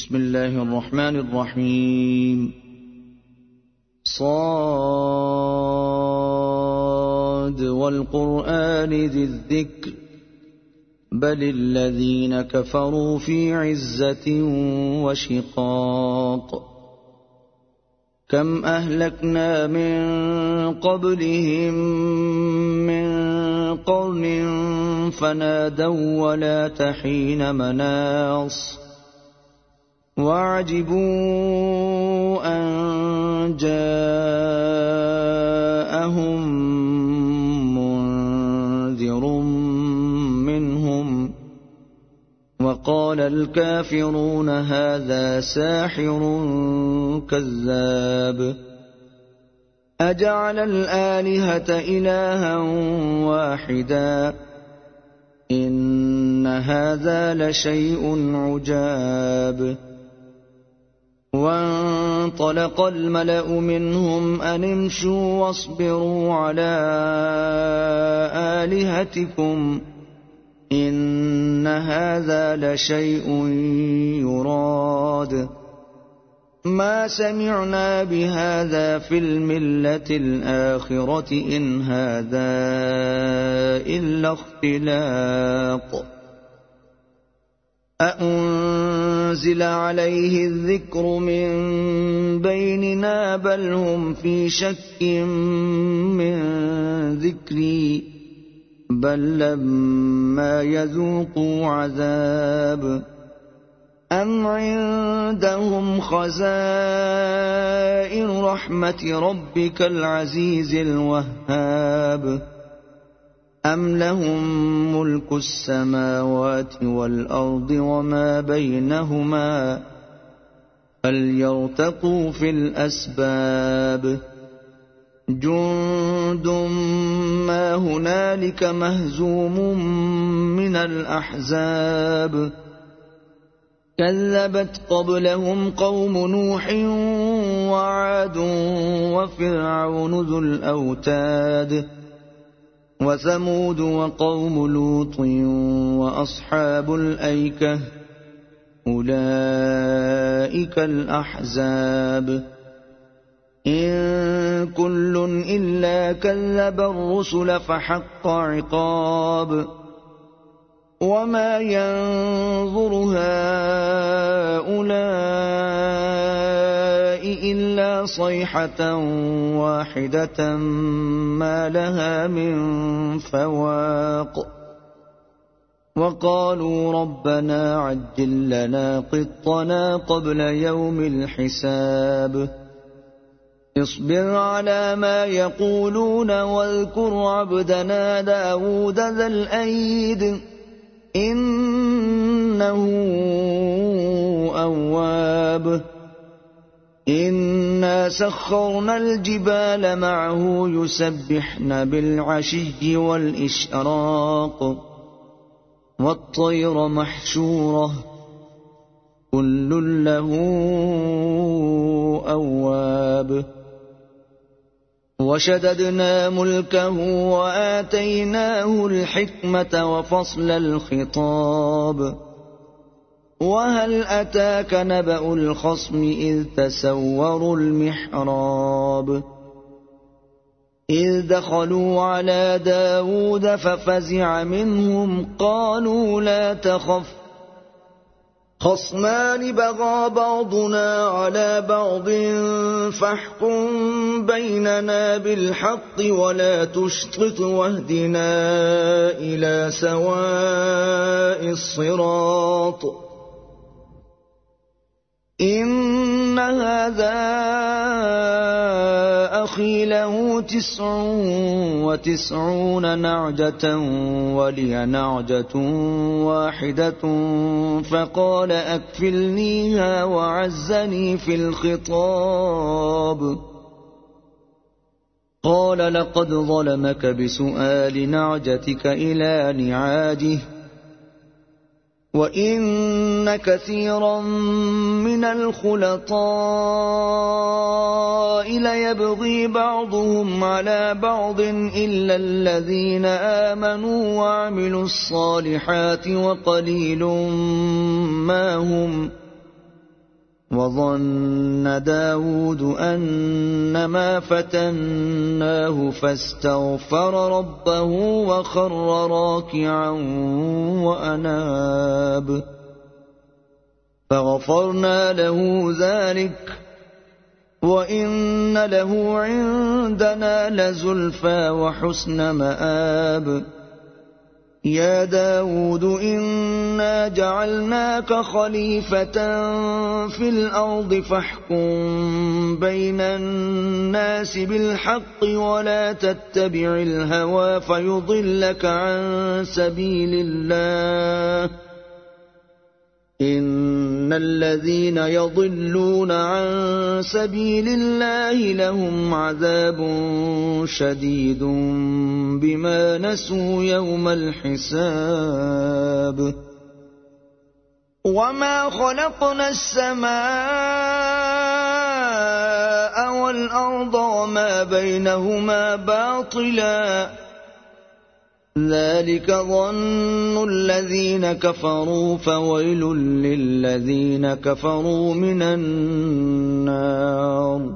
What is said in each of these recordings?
بسم الله الرحمن الرحيم. صاد والقرآن ذي الذكر بل الذين كفروا في عزة وشقاق. كم أهلكنا من قبلهم من قرن فنادوا ولا تحين مناص وعجبوا أن جاءهم منذر منهم وقال الكافرون هذا ساحر كذاب. أجعل الآلهة إلها واحدا إن هذا لشيء عجاب. وانطلق الملأ منهم أن امشوا واصبروا على آلهتكم إن هذا لشيء يراد. ما سمعنا بهذا في الملة الآخرة إن هذا إلا اختلاق. أأنزل عليه الذكر من بيننا بل هم في شك من ذكري بل لما يذوقوا عذاب. أم عندهم خزائن رحمة ربك العزيز الوهاب أم لهم ملك السماوات والأرض وما بينهما فليرتقوا في الأسباب. جند ما هنالك مهزوم من الأحزاب كذبت قبلهم قوم نوح وعاد وفرعون ذو الأوتاد وثمود وقوم لوط وأصحاب الأيكة أولئك الأحزاب. إن كل إلا كذب الرسل فحق عقاب. وما ينظر هؤلاء إلا صيحة واحدة ما لها من فواق. وقالوا ربنا عجل لنا قطنا قبل يوم الحساب. اصبر على ما يقولون واذكر عبدنا داود ذا الأيد إنه أواب. إنا سخرنا الجبال معه يسبحن بالعشي والإشراق والطير محشورة كل له أواب. وشددنا ملكه وآتيناه الحكمة وفصل الخطاب. وهل أتاك نبأ الخصم إذ تسوروا المحراب إذ دخلوا على داود ففزع منهم قالوا لا تخف خصمان بغى بعضنا على بعض فاحكم بيننا بالحق ولا تشطط واهدنا إلى سواء الصراط. إن هذا أخي له 99 نعجة ولي نعجة واحدة فقال أكفلنيها وعزني في الخطاب. قال لقد ظلمك بسؤال نعجتك إلى نعاجه وإن كثيرا من الخلطاء ليبغي بعضهم على بعض إلا الذين آمنوا وعملوا الصالحات وقليل ما هم وظن داود أنما فتناه فاستغفر ربه وخر راكعا وأناب فغفرنا له ذلك وإن له عندنا لزلفى وحسن مآب يا داود إنا جعلناك خليفة في الأرض فاحكم بين الناس بالحق ولا تتبع الهوى فيضلك عن سبيل الله إن الذين يضلون عن سبيل الله لهم عذاب شديد بما نسوا يوم الحساب وما خلقنا السماء والأرض وما بينهما باطلا ذلك ظن الذين كفروا فويل للذين كفروا من النار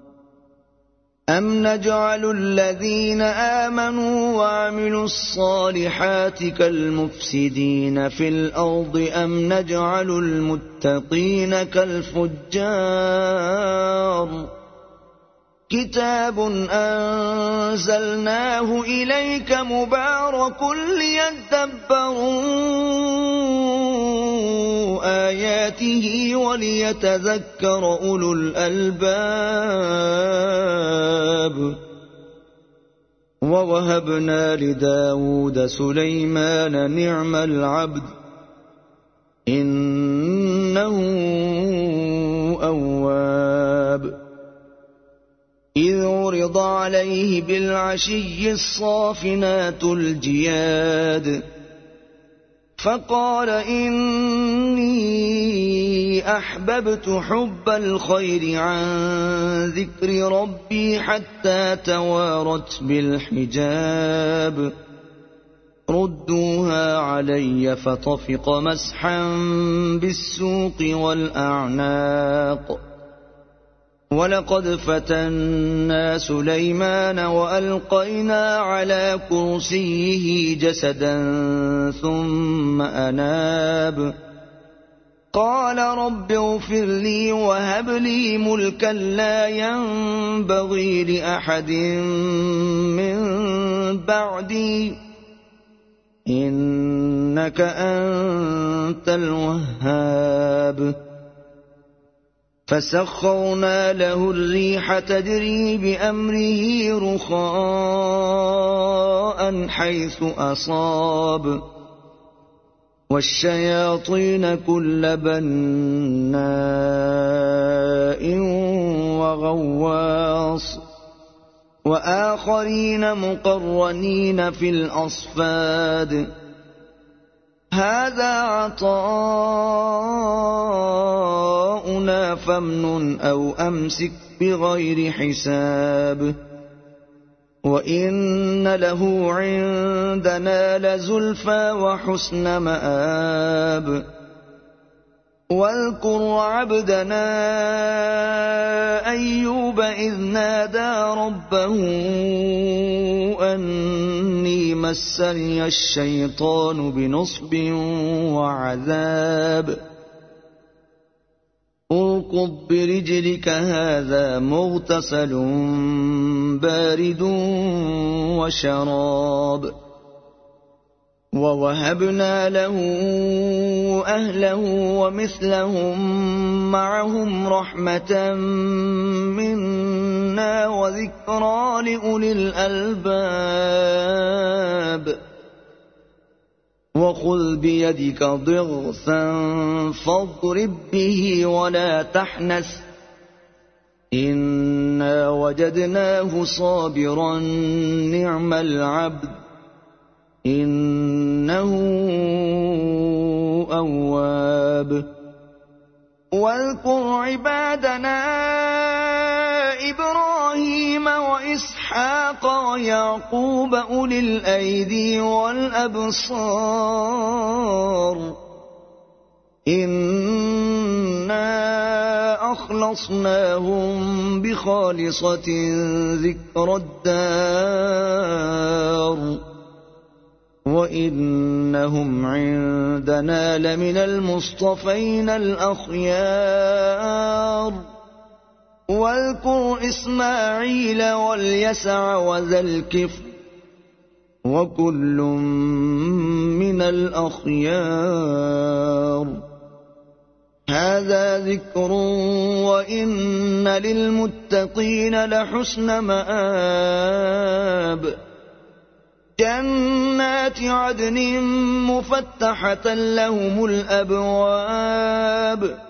أم نجعل الذين آمنوا وعملوا الصالحات كالمفسدين في الأرض أم نجعل المتقين كالفجار كتاب أنزلناه إليك مبارك ليدبروا آياته وليتذكر أولو الألباب ووهبنا لداود سليمان نعم العبد إنه أواب إذ عرض عليه بالعشي الصافنات الجياد فقال إني أحببت حب الخير عن ذكر ربي حتى توارت بالحجاب ردوها علي فطفق مسحا بالسوق والأعناق ولقد فتنا سليمان وألقينا على كرسيه جسدا ثم أناب قال رب اغفر لي وهب لي ملكا لا ينبغي لأحد من بعدي إنك أنت الوهاب فسخرنا له الريح تجري بأمره رخاء حيث أصاب والشياطين كل بناء وغواص وآخرين مقرنين في الأصفاد هذا عطاؤنا فامنن أو أمسك بغير حساب وإن له عندنا لزلفى وحسن مآب واذكر عبدنا أيوب إذ نادى ربه أني مسني الشيطان بنصب وعذاب اركض برجلك هذا مغتسل بارد وشراب ووهبنا له أهله ومثلهم معهم رحمة منا وذكرى لأولي الألباب وخذ بيدك ضغثا فاضرب به ولا تحنث إنا وجدناه صابرا نعم العبد إنه أواب واذكر عبادنا إبراهيم وإسحاق ويعقوب أولي الأيدي والأبصار إنا وأخلصناهم بخالصة ذكر الدار وإنهم عندنا لمن المصطفين الأخيار واذكر إسماعيل واليسع وذا الكفل وكل من الأخيار هذا ذكر وإن للمتقين لحسن مآب جنات عدن مفتحة لهم الأبواب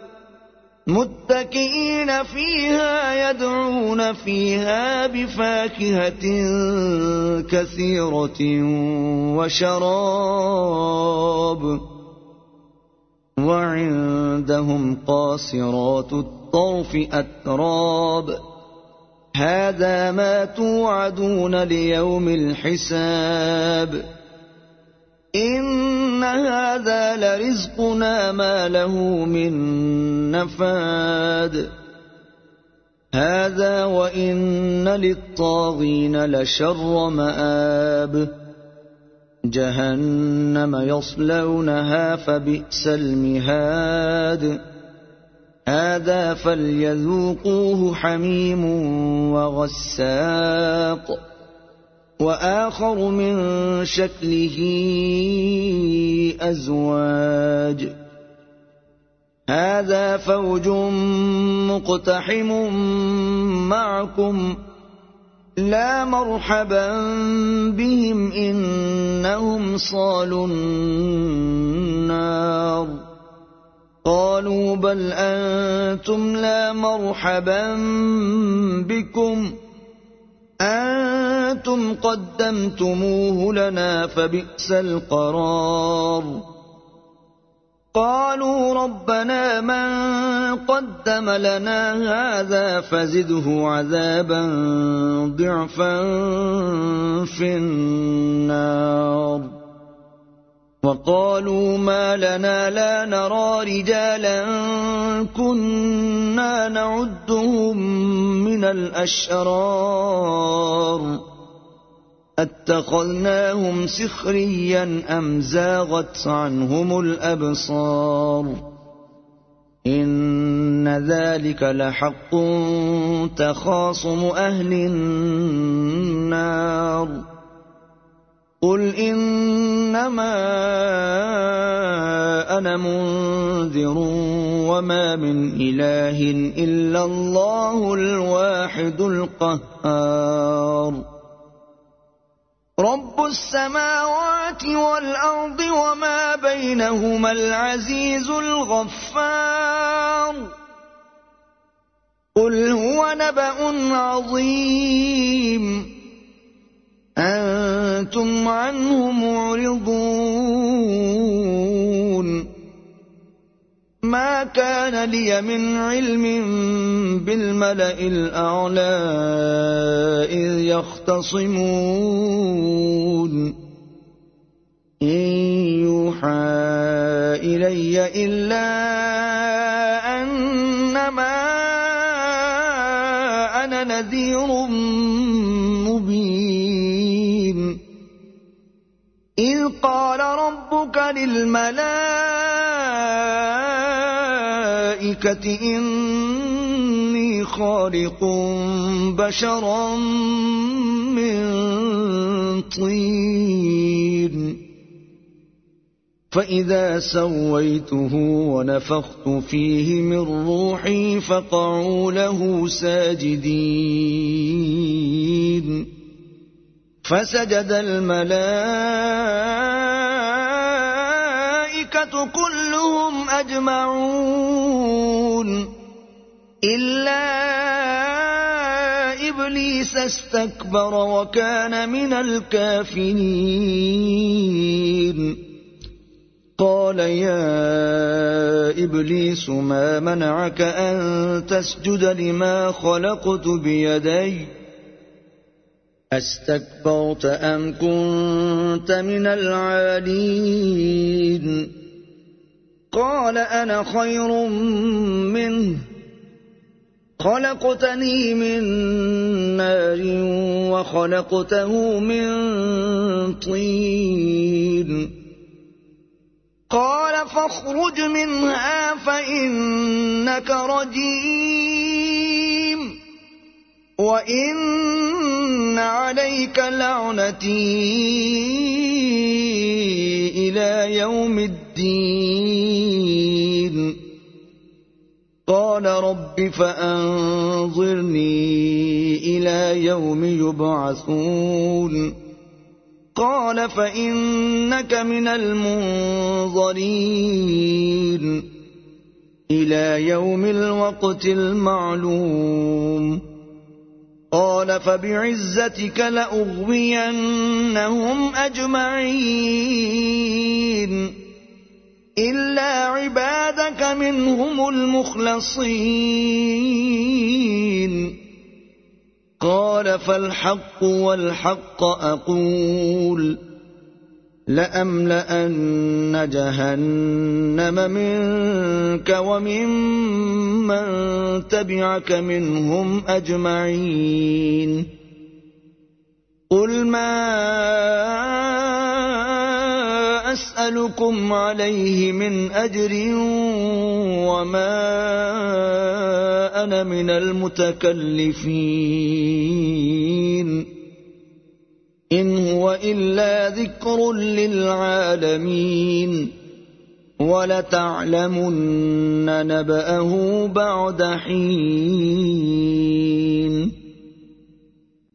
متكئين فيها يدعون فيها بفاكهة كثيرة وشراب وعندهم قاصرات الطرف أتراب هذا ما توعدون ليوم الحساب إن هذا لرزقنا ما له من نفاد هذا وإن للطاغين لشر مآب جهنم يصلونها فبئس المهاد هذا فليذوقوه حميم وغساق وآخر من شكله أزواج هذا فوج مقتحم معكم لا مرحبا بهم إنهم صالوا النار قالوا بل أنتم لا مرحبا بكم أنتم قدمتموه لنا فبئس القرار قالوا ربنا من قدم لنا هذا فزده عذابا ضعفا في النار وقالوا ما لنا لا نرى رجالا كنا نعدهم من الأشرار اتخذناهم سخريا أم زاغت عنهم الأبصار إن ذلك لحق تخاصم أهل النار قل إنما أنا منذر وما من إله إلا الله الواحد القهار رب السماوات والأرض وما بينهما العزيز الغفار قل هو نبأ عظيم أنتم عنه معرضون ما كان لي من علم بالملأ الأعلى إذ يختصمون إن يوحى إلي إلا أنما أنا نذير مبين إذ قال ربك للملائكة إني خالق بشرا من طين فإذا سويته ونفخت فيه من روحي فقعوا له ساجدين فسجد الملائكة كلهم أجمعون إلا إبليس استكبر وكان من الكافرين قال يا إبليس ما منعك أن تسجد لما خلقت بيدي أستكبرت أم كنت من العالين قال أنا خير منه خلقتني من نار وخلقته من طين قال فاخرج منها فإنك رجيم وإن عليك لعنتي إلى يوم الدين قال رب فأنظرني إلى يوم يبعثون قال فإنك من المنظرين إلى يوم الوقت المعلوم قال فبعزتك لأغوينهم أجمعين إلا عبادك منهم المخلصين قال فالحق والحق أقول لأملأن جهنم منك وممن تبعك منهم أجمعين قل ما أسألكم عليه من أجر وما أنا من المتكلفين إن هو إلا ذكر للعالمين ولتعلمن نبأه بعد حين